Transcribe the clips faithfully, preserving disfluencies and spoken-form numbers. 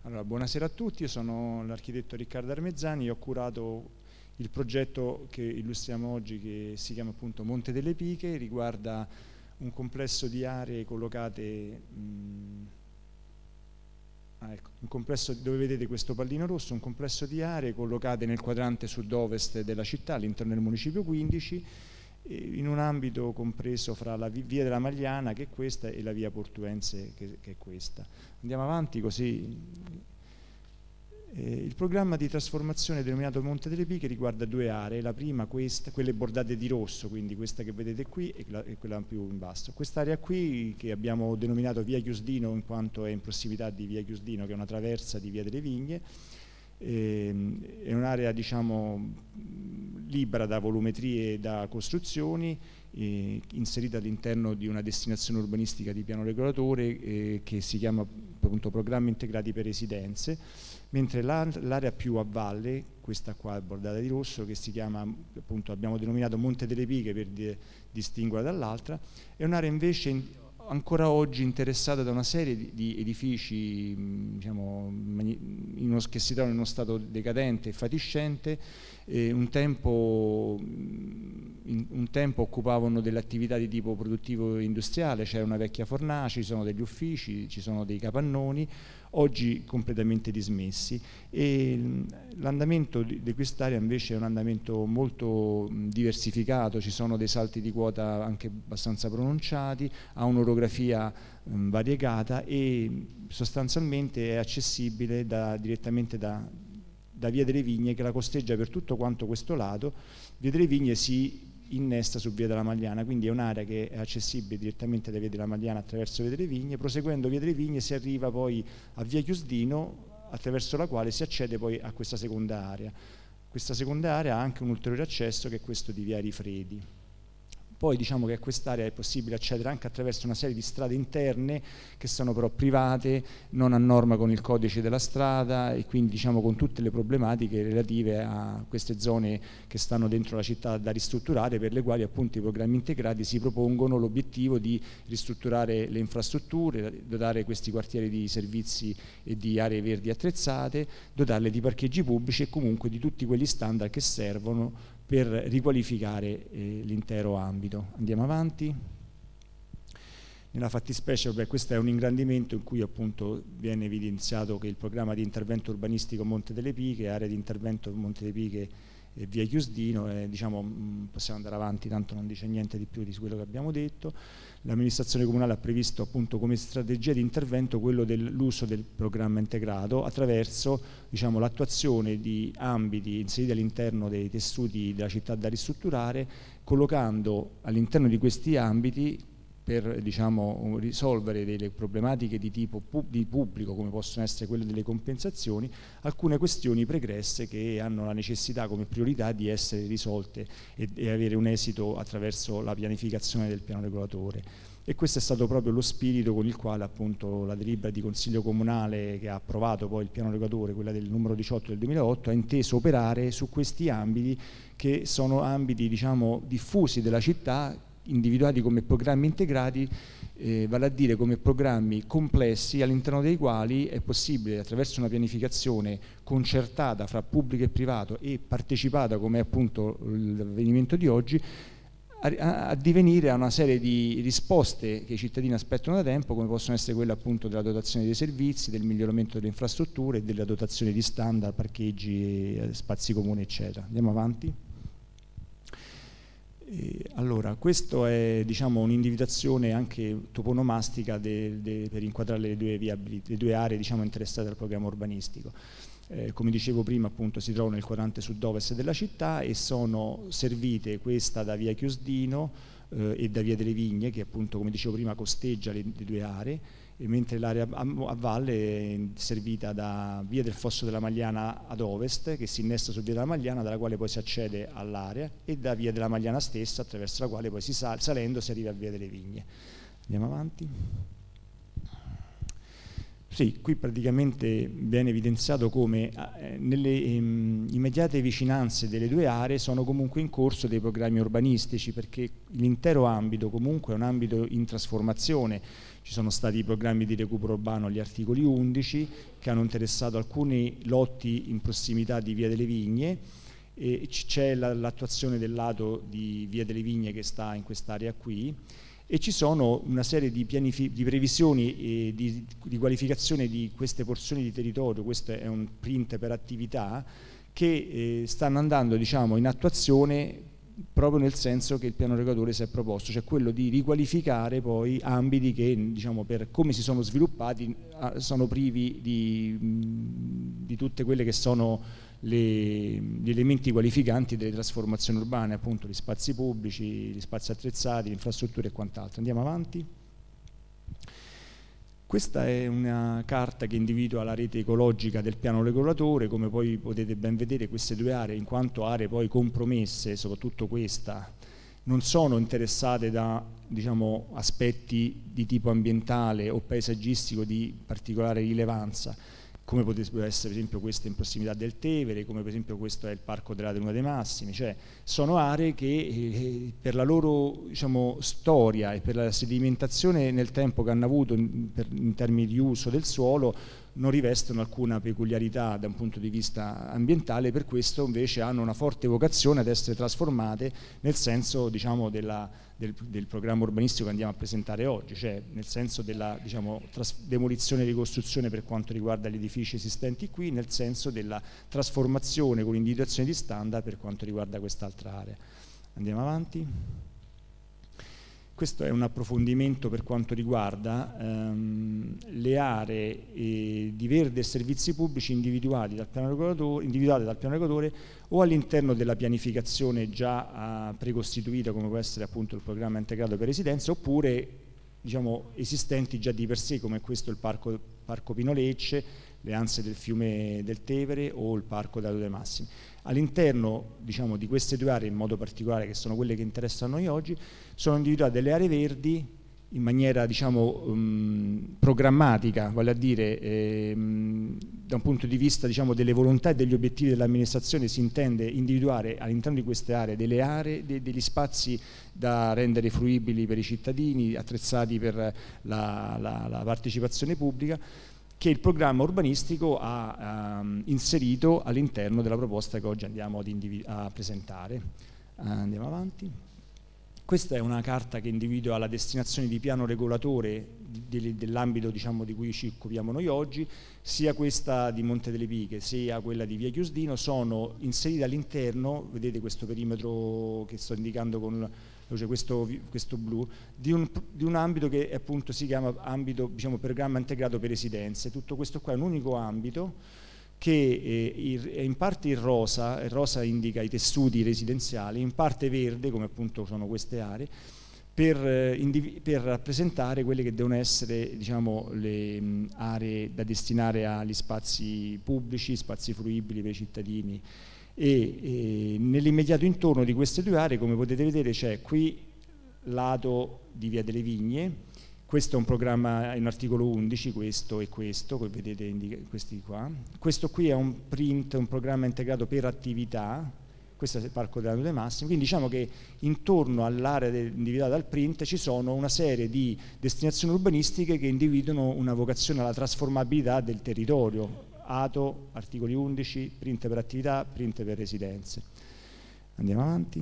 Allora, buonasera a tutti, io sono l'architetto Riccardo Armezzani, ho curato il progetto che illustriamo oggi, che si chiama appunto Monte delle Piche, riguarda un complesso di aree collocate, mh, ah, ecco, un complesso dove vedete questo pallino rosso, un complesso di aree collocate nel quadrante sud-ovest della città, all'interno del municipio quindici, in un ambito compreso fra la via della Magliana, che è questa, e la via Portuense, che, che è questa. Andiamo avanti così. Eh, il programma di trasformazione denominato Monte delle Piche riguarda due aree, la prima questa, quelle bordate di rosso, quindi questa che vedete qui e, la, e quella più in basso. Quest'area qui che abbiamo denominato via Chiusdino, in quanto è in prossimità di via Chiusdino, che è una traversa di via delle Vigne, eh, è un'area diciamo libera da volumetrie e da costruzioni, eh, inserita all'interno di una destinazione urbanistica di piano regolatore eh, che si chiama appunto Programmi Integrati per Residenze, mentre l'area più a valle, questa qua bordata di rosso, che si chiama appunto, abbiamo denominato Monte delle Piche per di, distinguerla dall'altra, è un'area invece in, ancora oggi interessata da una serie di, di edifici diciamo, in uno, che si trovano in uno stato decadente e fatiscente. Eh, un, tempo, in, un tempo occupavano delle attività di tipo produttivo industriale, c'era una vecchia fornace, ci sono degli uffici, ci sono dei capannoni, oggi completamente dismessi, e l'andamento di, di quest'area invece è un andamento molto diversificato, ci sono dei salti di quota anche abbastanza pronunciati, ha un'orografia mh, variegata e sostanzialmente è accessibile da, direttamente da, da Via delle Vigne, che la costeggia per tutto quanto questo lato. Via delle Vigne si innesta su Via della Magliana, quindi è un'area che è accessibile direttamente da Via della Magliana attraverso Via delle Vigne. Proseguendo Via delle Vigne si arriva poi a Via Chiusdino, attraverso la quale si accede poi a questa seconda area. Questa seconda area ha anche un ulteriore accesso, che è questo di Via Rifredi. Poi diciamo che a quest'area è possibile accedere anche attraverso una serie di strade interne che sono però private, non a norma con il codice della strada, e quindi diciamo con tutte le problematiche relative a queste zone che stanno dentro la città da ristrutturare, per le quali appunto i programmi integrati si propongono l'obiettivo di ristrutturare le infrastrutture, dotare questi quartieri di servizi e di aree verdi attrezzate, dotarle di parcheggi pubblici e comunque di tutti quegli standard che servono per riqualificare eh, l'intero ambito. Andiamo avanti. Nella fattispecie, vabbè, questo è un ingrandimento in cui appunto viene evidenziato che il programma di intervento urbanistico Monte delle Piche, area di intervento Monte delle Piche e Via Chiusdino, eh, diciamo, mh, possiamo andare avanti, tanto non dice niente di più di quello che abbiamo detto. L'amministrazione comunale ha previsto appunto come strategia di intervento quello dell'uso del programma integrato attraverso diciamo, l'attuazione di ambiti inseriti all'interno dei tessuti della città da ristrutturare, collocando all'interno di questi ambiti, per diciamo, risolvere delle problematiche di tipo pub- di pubblico, come possono essere quelle delle compensazioni, alcune questioni pregresse che hanno la necessità come priorità di essere risolte e, e avere un esito attraverso la pianificazione del piano regolatore. E questo è stato proprio lo spirito con il quale appunto la delibera di Consiglio Comunale, che ha approvato poi il piano regolatore, quella del numero diciotto del duemilaotto, ha inteso operare su questi ambiti, che sono ambiti diciamo, diffusi della città, individuati come programmi integrati, eh, vale a dire come programmi complessi all'interno dei quali è possibile, attraverso una pianificazione concertata fra pubblico e privato e partecipata, come è appunto l'avvenimento di oggi, a, a divenire a una serie di risposte che i cittadini aspettano da tempo, come possono essere quelle appunto della dotazione dei servizi, del miglioramento delle infrastrutture e della dotazione di standard, parcheggi, spazi comuni eccetera. Andiamo avanti. Allora, questo è diciamo, un'individuazione anche toponomastica de, de, per inquadrare le due, viabili, le due aree diciamo, interessate dal programma urbanistico. Eh, come dicevo prima, appunto, si trovano nel quadrante sud-ovest della città e sono servite questa da via Chiusdino eh, e da via delle Vigne, che appunto, come dicevo prima, costeggia le, le due aree, e mentre l'area a, a valle è servita da via del Fosso della Magliana ad ovest, che si innesta su via della Magliana, dalla quale poi si accede all'area, e da via della Magliana stessa, attraverso la quale poi si sal, salendo si arriva a via delle Vigne. Andiamo avanti. Sì, qui praticamente viene evidenziato come eh, nelle ehm, immediate vicinanze delle due aree sono comunque in corso dei programmi urbanistici, perché l'intero ambito comunque è un ambito in trasformazione. Ci sono stati i programmi di recupero urbano agli articoli undici che hanno interessato alcuni lotti in prossimità di Via delle Vigne, e c'è l'attuazione del lato di Via delle Vigne che sta in quest'area qui, e ci sono una serie di, di previsioni e di, di qualificazione di queste porzioni di territorio. Questo è un print per attività che eh, stanno andando, diciamo, in attuazione proprio nel senso che il piano regolatore si è proposto, cioè quello di riqualificare poi ambiti che, diciamo, per come si sono sviluppati sono privi di, di tutte quelle che sono le, gli elementi qualificanti delle trasformazioni urbane, appunto gli spazi pubblici, gli spazi attrezzati, le infrastrutture e quant'altro. Andiamo avanti. Questa è una carta che individua la rete ecologica del piano regolatore. Come poi potete ben vedere, queste due aree, in quanto aree poi compromesse, soprattutto questa, non sono interessate da, diciamo, aspetti di tipo ambientale o paesaggistico di particolare rilevanza, come potrebbe essere per esempio questa in prossimità del Tevere, come per esempio questo è il Parco della Laguna dei Massimi. Cioè sono aree che eh, per la loro, diciamo, storia e per la sedimentazione nel tempo che hanno avuto in, per, in termini di uso del suolo non rivestono alcuna peculiarità da un punto di vista ambientale, per questo invece hanno una forte vocazione ad essere trasformate nel senso, diciamo, della, del, del programma urbanistico che andiamo a presentare oggi, cioè nel senso della, diciamo, demolizione e ricostruzione per quanto riguarda gli edifici esistenti qui, nel senso della trasformazione con individuazione di standard per quanto riguarda quest'altra area. Andiamo avanti. Questo è un approfondimento per quanto riguarda ehm, le aree eh, di verde e servizi pubblici individuati dal piano regolatore, individuate dal piano regolatore o all'interno della pianificazione già eh, precostituita, come può essere appunto il programma integrato per residenze, oppure, diciamo, esistenti già di per sé, come questo il Parco, Parco Pino Lecce, le anse del fiume del Tevere o il Parco della Laguna dei Massimi. All'interno, diciamo, di queste due aree in modo particolare, che sono quelle che interessano noi oggi, sono individuate delle aree verdi in maniera, diciamo, um, programmatica, vale a dire ehm, da un punto di vista, diciamo, delle volontà e degli obiettivi dell'amministrazione si intende individuare all'interno di queste aree delle aree, de, degli spazi da rendere fruibili per i cittadini, attrezzati per la, la, la partecipazione pubblica, che il programma urbanistico ha um, inserito all'interno della proposta che oggi andiamo ad a presentare. Uh, andiamo avanti. Questa è una carta che individua la destinazione di piano regolatore di, dell'ambito, diciamo, di cui ci occupiamo noi oggi. Sia questa di Monte delle Piche sia quella di Via Chiusdino sono inserite all'interno, vedete questo perimetro che sto indicando con luce, questo, questo blu, di un, di un ambito che appunto si chiama ambito, diciamo, programma integrato per residenze. Tutto questo qua è un unico ambito che eh, è in parte il rosa, il rosa indica i tessuti residenziali, in parte verde, come appunto sono queste aree, per, eh, per rappresentare quelle che devono essere, diciamo, le mh, aree da destinare agli spazi pubblici, spazi fruibili per i cittadini. E, e nell'immediato intorno di queste due aree, come potete vedere, c'è qui lato di Via delle Vigne. Questo è un programma in articolo undici, questo e questo, come vedete questi qua. Questo qui è un print, un programma integrato per attività, questo è il Parco della Laguna dei Massimi, quindi diciamo che intorno all'area individuata dal print ci sono una serie di destinazioni urbanistiche che individuano una vocazione alla trasformabilità del territorio. Ato, articoli undici, print per attività, print per residenze. Andiamo avanti.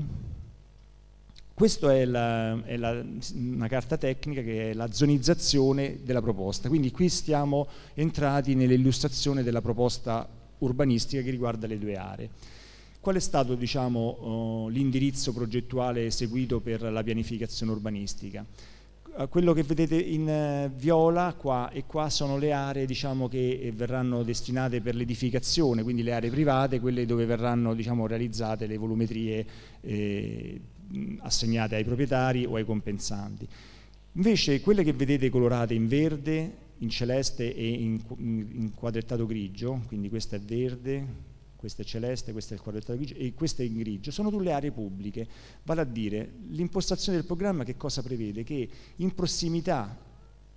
Questa è, la, è la, una carta tecnica che è la zonizzazione della proposta, quindi qui stiamo entrati nell'illustrazione della proposta urbanistica che riguarda le due aree. Qual è stato, diciamo, uh, l'indirizzo progettuale seguito per la pianificazione urbanistica? Uh, quello che vedete in uh, viola qua e qua sono le aree, diciamo, che verranno destinate per l'edificazione, quindi le aree private, quelle dove verranno, diciamo, realizzate le volumetrie eh, assegnate ai proprietari o ai compensanti. Invece quelle che vedete colorate in verde, in celeste e in, in, in quadrettato grigio, quindi questa è verde, questa è celeste, questo è il quadrettato grigio e questa è in grigio, sono tutte le aree pubbliche. Vale a dire, l'impostazione del programma che cosa prevede? Che in prossimità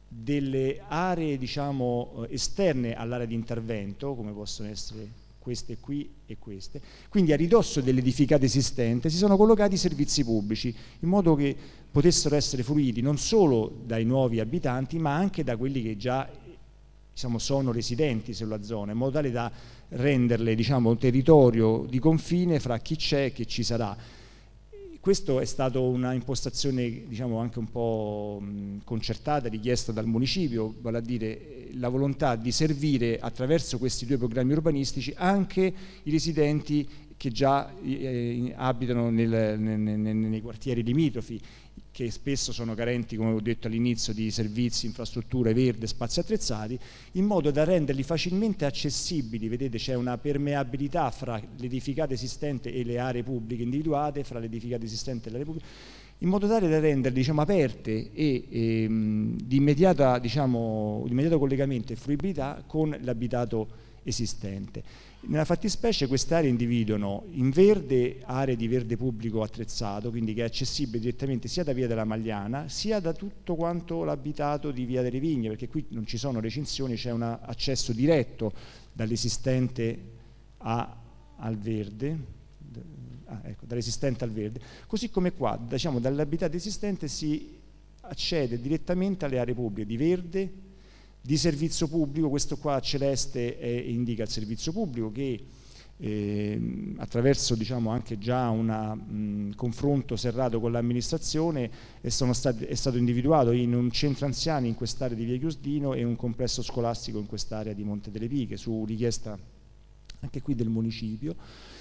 delle aree, diciamo, esterne all'area di intervento, come possono essere queste qui e queste, quindi a ridosso dell'edificato esistente si sono collocati servizi pubblici in modo che potessero essere fruiti non solo dai nuovi abitanti ma anche da quelli che già, diciamo, sono residenti sulla zona, in modo tale da renderle, diciamo, un territorio di confine fra chi c'è e chi ci sarà. Questo è stata una impostazione, diciamo, anche un po' concertata, richiesta dal municipio, vale a dire la volontà di servire attraverso questi due programmi urbanistici anche i residenti che già eh, abitano nel, nel, nel, nei quartieri limitrofi, che spesso sono carenti, come ho detto all'inizio, di servizi, infrastrutture verde, spazi attrezzati, in modo da renderli facilmente accessibili. Vedete, c'è una permeabilità fra l'edificato esistente e le aree pubbliche individuate, fra l'edificato esistente e le aree pubbliche, in modo tale da renderle, diciamo, aperte e, e di, immediata, diciamo, di immediato collegamento e fruibilità con l'abitato esistente. Nella fattispecie queste aree individuano in verde aree di verde pubblico attrezzato, quindi che è accessibile direttamente sia da via della Magliana sia da tutto quanto l'abitato di via delle Vigne, perché qui non ci sono recinzioni, c'è un accesso diretto dall'esistente al verde, ah, ecco, dall'esistente al verde, così come qua, diciamo, dall'abitato esistente si accede direttamente alle aree pubbliche di verde, di servizio pubblico. Questo qua celeste è, indica il servizio pubblico che eh, attraverso, diciamo, anche già un confronto serrato con l'amministrazione è, è stato individuato in un centro anziani in quest'area di via Chiusdino e un complesso scolastico in quest'area di Monte delle Piche, su richiesta anche qui del municipio.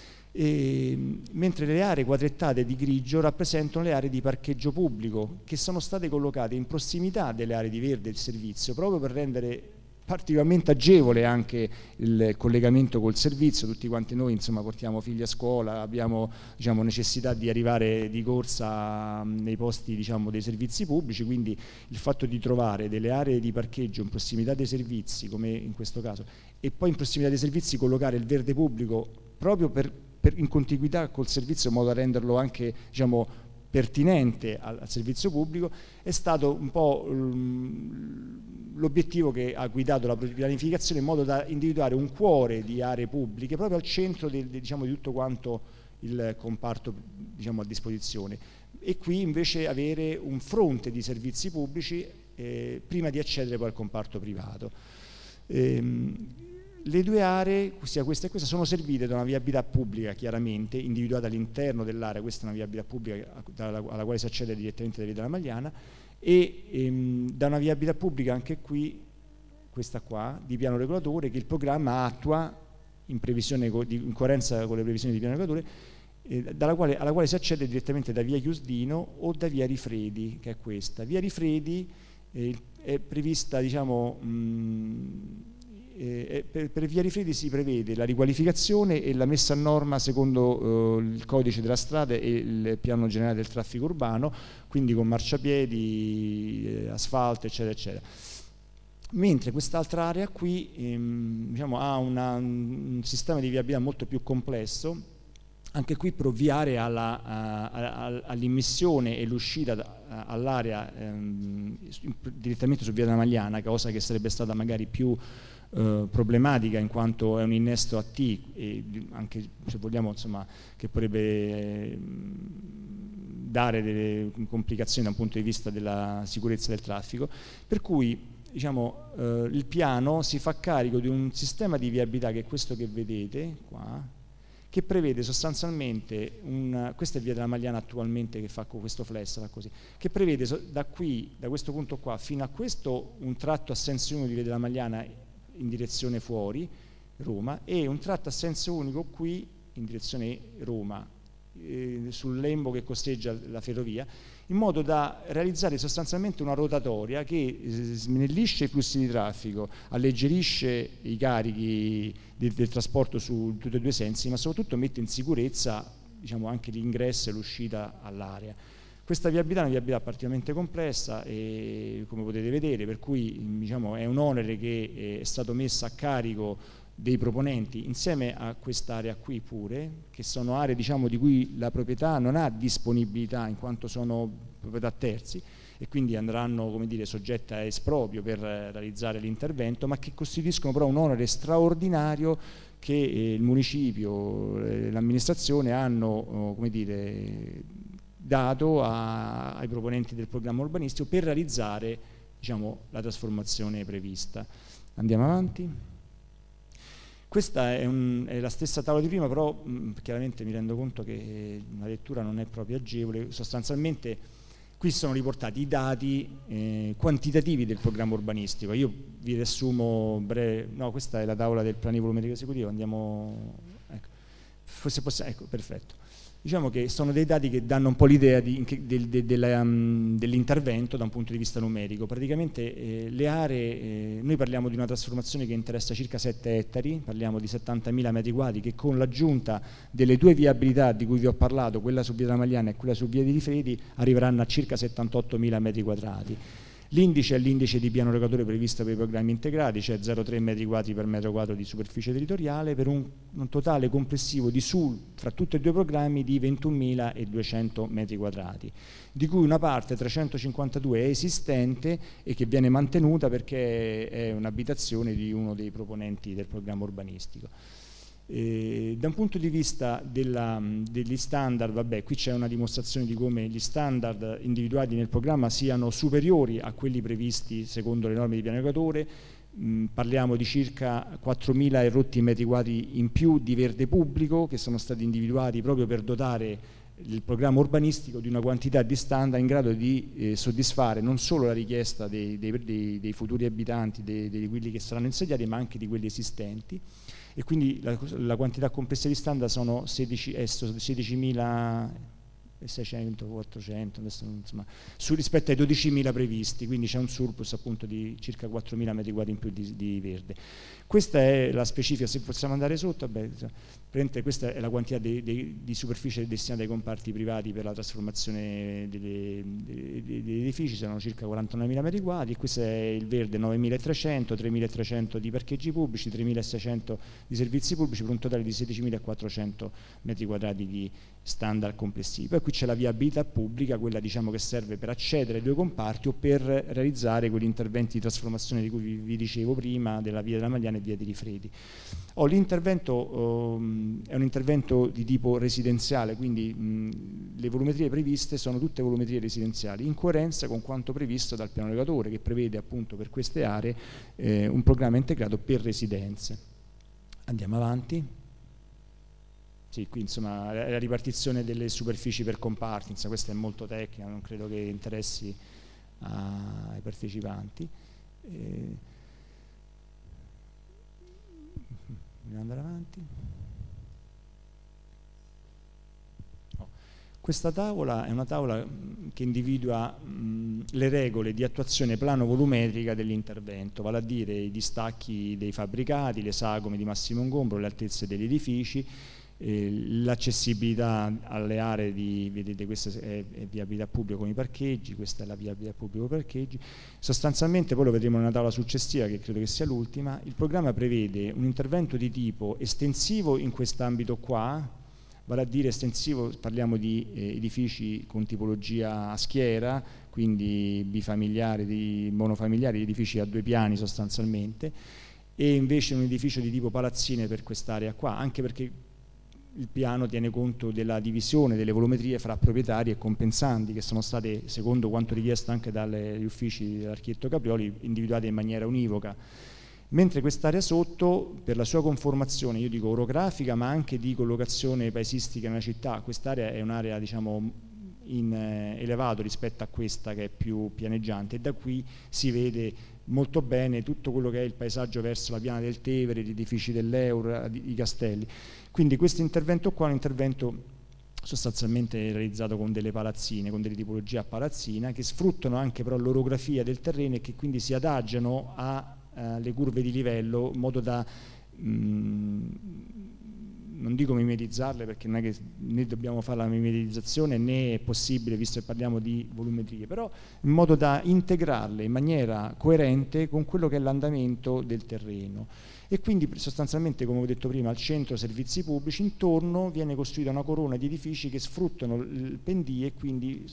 E, mentre le aree quadrettate di grigio rappresentano le aree di parcheggio pubblico che sono state collocate in prossimità delle aree di verde del servizio, proprio per rendere particolarmente agevole anche il collegamento col servizio. Tutti quanti noi, insomma, portiamo figli a scuola, abbiamo, diciamo, necessità di arrivare di corsa nei posti, diciamo, dei servizi pubblici, quindi il fatto di trovare delle aree di parcheggio in prossimità dei servizi, come in questo caso, e poi in prossimità dei servizi collocare il verde pubblico proprio per Per, in contiguità col servizio, in modo da renderlo anche, diciamo, pertinente al, al servizio pubblico, è stato un po' l'obiettivo che ha guidato la pianificazione, in modo da individuare un cuore di aree pubbliche proprio al centro del, diciamo, di tutto quanto il comparto, diciamo, a disposizione, e qui invece avere un fronte di servizi pubblici eh, prima di accedere poi al comparto privato. Ehm, Le due aree, sia questa e questa, sono servite da una viabilità pubblica chiaramente individuata all'interno dell'area. Questa è una viabilità pubblica alla quale si accede direttamente da via della Magliana, e ehm, da una viabilità pubblica anche qui, questa qua, di piano regolatore, che il programma attua in, previsione, in coerenza con le previsioni di piano regolatore, eh, dalla quale, alla quale si accede direttamente da via Chiusdino o da via Rifredi, che è questa. Via Rifredi eh, è prevista, diciamo, mh, Eh, per, per via Rifredi si prevede la riqualificazione e la messa a norma secondo eh, il codice della strada e il piano generale del traffico urbano, quindi con marciapiedi, eh, asfalto, eccetera, eccetera. Mentre quest'altra area qui ehm, diciamo, ha una, un sistema di viabilità molto più complesso, anche qui per ovviare all'immissione e l'uscita all'area ehm, direttamente su via della Magliana, cosa che sarebbe stata magari più Uh, problematica, in quanto è un innesto a T e anche, se vogliamo, insomma, che potrebbe eh, dare delle complicazioni da un punto di vista della sicurezza del traffico, per cui, diciamo, uh, il piano si fa carico di un sistema di viabilità che è questo che vedete qua, che prevede sostanzialmente un, questa è via della Magliana attualmente, che fa con questo flash, fa così, che prevede so, da qui, da questo punto qua fino a questo, un tratto a senso unico di via della Magliana in direzione fuori Roma, e un tratto a senso unico qui in direzione Roma, eh, sul lembo che costeggia la ferrovia, in modo da realizzare sostanzialmente una rotatoria che snellisce i flussi di traffico, alleggerisce i carichi del, del trasporto su tutti e due i sensi, ma soprattutto mette in sicurezza, diciamo, anche l'ingresso e l'uscita all'area. Questa viabilità è una viabilità particolarmente complessa, e, come potete vedere, per cui, diciamo, è un onere che è stato messo a carico dei proponenti insieme a quest'area qui pure, che sono aree, diciamo, di cui la proprietà non ha disponibilità in quanto sono proprietà terzi, e quindi andranno, come dire, soggette a esproprio per realizzare l'intervento, ma che costituiscono però un onere straordinario che eh, il municipio e l'amministrazione hanno oh, come dire, dato a, ai proponenti del programma urbanistico per realizzare, diciamo, la trasformazione prevista. Andiamo avanti. Questa è, un, è la stessa tavola di prima, però mh, chiaramente mi rendo conto che la lettura non è proprio agevole. Sostanzialmente qui sono riportati i dati eh, quantitativi del programma urbanistico. Io vi riassumo breve, no, questa è la tavola del piano volumetrico esecutivo, andiamo, ecco, forse possiamo, ecco, perfetto. Diciamo che sono dei dati che danno un po' l'idea di, del, del, del, um, dell'intervento da un punto di vista numerico. Praticamente eh, le aree, eh, noi parliamo di una trasformazione che interessa circa sette ettari, parliamo di settantamila metri quadri che con l'aggiunta delle due viabilità di cui vi ho parlato, quella su Via della Magliana e quella su Via di Rifredi, arriveranno a circa settantottomila metri quadrati. L'indice è l'indice di piano locatore previsto per i programmi integrati, cioè zero virgola tre metri quadri per metro quadro di superficie territoriale, per un, un totale complessivo di S U L fra tutti e due i programmi di ventunomiladuecento metri quadrati, di cui una parte, trecentocinquantadue, è esistente e che viene mantenuta perché è un'abitazione di uno dei proponenti del programma urbanistico. Eh, da un punto di vista della, degli standard, vabbè, qui c'è una dimostrazione di come gli standard individuati nel programma siano superiori a quelli previsti secondo le norme di piano locatore. Mm, parliamo di circa quattromila e rotti metri quadri in più di verde pubblico che sono stati individuati proprio per dotare il programma urbanistico di una quantità di standard in grado di eh, soddisfare non solo la richiesta dei, dei, dei, dei futuri abitanti, dei, di quelli che saranno insediati, ma anche di quelli esistenti. E quindi la, la quantità complessa di standard sono sedicimilaseicento, quattrocento, adesso, insomma, su, rispetto ai dodicimila previsti, quindi c'è un surplus appunto di circa quattromila metri quadri in più di, di verde. Questa è la specifica, se possiamo andare sotto, vabbè, questa è la quantità di, di, di superficie destinata ai comparti privati per la trasformazione delle, dei, degli edifici, sono circa quarantanovemila metri quadri, e questo è il verde novemilatrecento, tremilatrecento di parcheggi pubblici, tremilaseicento di servizi pubblici, per un totale di sedicimilaquattrocento metri quadrati di standard complessivi. Poi qui c'è la viabilità pubblica, quella diciamo che serve per accedere ai due comparti o per realizzare quegli interventi di trasformazione di cui vi, vi dicevo prima, della Via della Magliana e Via di Rifredi. Oh, l'intervento um, è un intervento di tipo residenziale, quindi mh, le volumetrie previste sono tutte volumetrie residenziali, in coerenza con quanto previsto dal piano locatore, che prevede appunto per queste aree eh, un programma integrato per residenze. Andiamo avanti. Sì, qui insomma la ripartizione delle superfici per comparti, insomma, questa è molto tecnica, non credo che interessi a, ai partecipanti. Eh, Dobbiamo andare avanti. Oh. Questa tavola è una tavola che individua mh, le regole di attuazione plano-volumetrica dell'intervento, vale a dire i distacchi dei fabbricati, le sagome di massimo ingombro, le altezze degli edifici, eh, l'accessibilità alle aree di, vedete, questa è, è viabilità pubblica con i parcheggi, questa è la viabilità pubblica con i parcheggi. Sostanzialmente, poi lo vedremo nella tavola successiva, che credo che sia l'ultima, il programma prevede un intervento di tipo estensivo in quest'ambito qua, vale a dire estensivo, parliamo di eh, edifici con tipologia a schiera, quindi bifamiliari, di monofamiliari, edifici a due piani sostanzialmente, e invece un edificio di tipo palazzine per quest'area qua, anche perché il piano tiene conto della divisione delle volumetrie fra proprietari e compensanti, che sono state, secondo quanto richiesto anche dagli uffici dell'architetto Caprioli, individuate in maniera univoca. Mentre quest'area sotto, per la sua conformazione, io dico orografica, ma anche di collocazione paesistica nella città, quest'area è un'area, diciamo, in eh, elevato rispetto a questa che è più pianeggiante, e da qui si vede molto bene tutto quello che è il paesaggio verso la piana del Tevere, gli edifici dell'Eur, i castelli. Quindi questo intervento qua è un intervento sostanzialmente realizzato con delle palazzine, con delle tipologie a palazzina, che sfruttano anche però l'orografia del terreno e che quindi si adagiano alle curve di livello in modo da mh, non dico mimetizzarle, perché non è che né dobbiamo fare la mimetizzazione né è possibile, visto che parliamo di volumetrie, però in modo da integrarle in maniera coerente con quello che è l'andamento del terreno. E quindi sostanzialmente, come ho detto prima, al centro servizi pubblici, intorno viene costruita una corona di edifici che sfruttano il pendii e quindi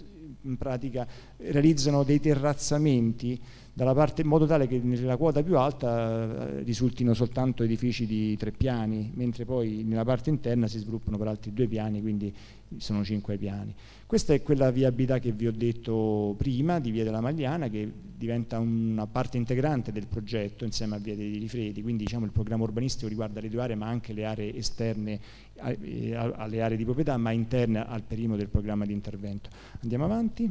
in pratica realizzano dei terrazzamenti dalla parte, in modo tale che nella quota più alta eh, risultino soltanto edifici di tre piani, mentre poi nella parte interna si sviluppano per altri due piani, quindi sono cinque piani. Questa è quella viabilità che vi ho detto prima, di Via della Magliana, che diventa una parte integrante del progetto insieme a Via dei Rifredi, quindi diciamo il programma urbanistico riguarda le due aree, ma anche le aree esterne alle aree di proprietà, ma interne al perimetro del programma di intervento. Andiamo avanti.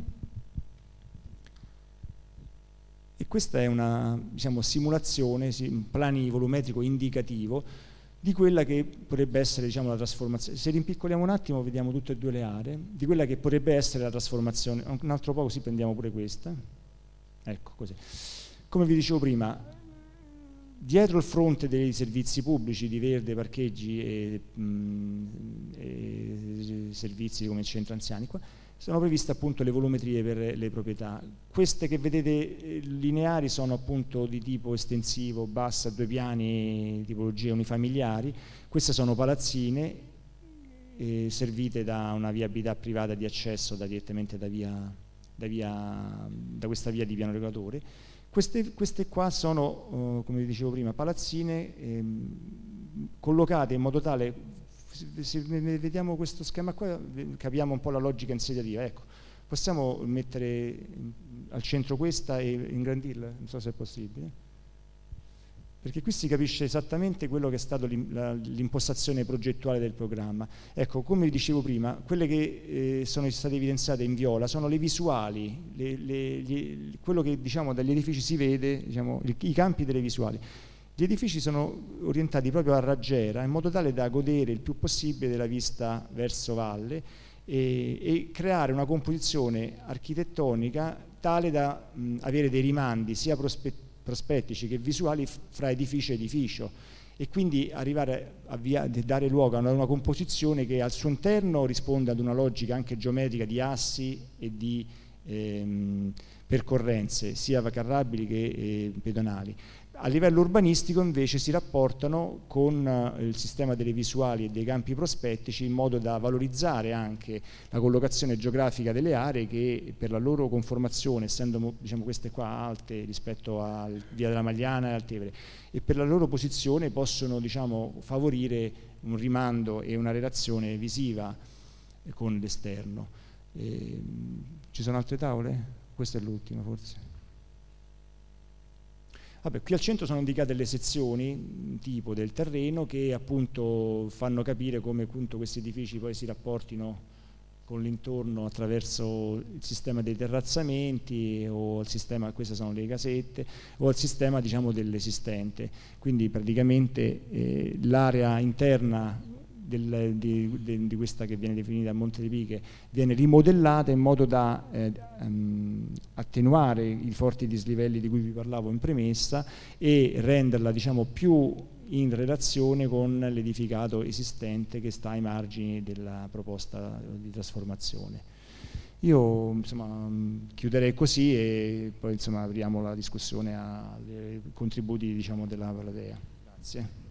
E questa è una, diciamo, simulazione, un plani volumetrico indicativo di quella che potrebbe essere, diciamo, la trasformazione. Se rimpiccoliamo un attimo vediamo tutte e due le aree, di quella che potrebbe essere la trasformazione. Un altro po' così prendiamo pure questa. Ecco, così. Come vi dicevo prima, dietro il fronte dei servizi pubblici di verde, parcheggi e, mh, e servizi come il centro anziani, qua, sono previste appunto le volumetrie per le proprietà. Queste che vedete lineari sono appunto di tipo estensivo, bassa, due piani, tipologie unifamiliari. Queste sono palazzine eh, servite da una viabilità privata di accesso da, direttamente da, via, da, via, da questa via di piano regolatore. Queste, queste qua sono, eh, come vi dicevo prima, palazzine eh, collocate in modo tale, se vediamo questo schema qua capiamo un po' la logica insediativa. Ecco, possiamo mettere al centro questa e ingrandirla, non so se è possibile, perché qui si capisce esattamente quello che è stato l'impostazione progettuale del programma. Ecco, come vi dicevo prima, quelle che eh, sono state evidenziate in viola sono le visuali, le, le, gli, quello che diciamo dagli edifici si vede, diciamo, i, i campi delle visuali. Gli edifici sono orientati proprio a raggiera, in modo tale da godere il più possibile della vista verso valle e, e creare una composizione architettonica tale da mh, avere dei rimandi sia prospettivi prospettici che visuali fra edificio e edificio, e quindi arrivare a via, dare luogo a una, una composizione che al suo interno risponde ad una logica anche geometrica di assi e di ehm, percorrenze sia carrabili che eh, pedonali. A livello urbanistico invece si rapportano con eh, il sistema delle visuali e dei campi prospettici in modo da valorizzare anche la collocazione geografica delle aree che per la loro conformazione, essendo diciamo, queste qua alte rispetto a Via della Magliana e al Tevere, e per la loro posizione possono diciamo, favorire un rimando e una relazione visiva con l'esterno. Eh, ci sono altre tavole? Questa è l'ultima forse. Vabbè, qui al centro sono indicate le sezioni tipo del terreno che appunto fanno capire come appunto questi edifici poi si rapportino con l'intorno attraverso il sistema dei terrazzamenti o il sistema, queste sono le casette, o il sistema diciamo dell'esistente. Quindi praticamente eh, l'area interna Del, di, di, di questa che viene definita Monte delle Piche viene rimodellata in modo da eh, um, attenuare i forti dislivelli di cui vi parlavo in premessa e renderla diciamo più in relazione con l'edificato esistente che sta ai margini della proposta di trasformazione. Io insomma chiuderei così e poi insomma apriamo la discussione ai contributi diciamo della platea. Grazie.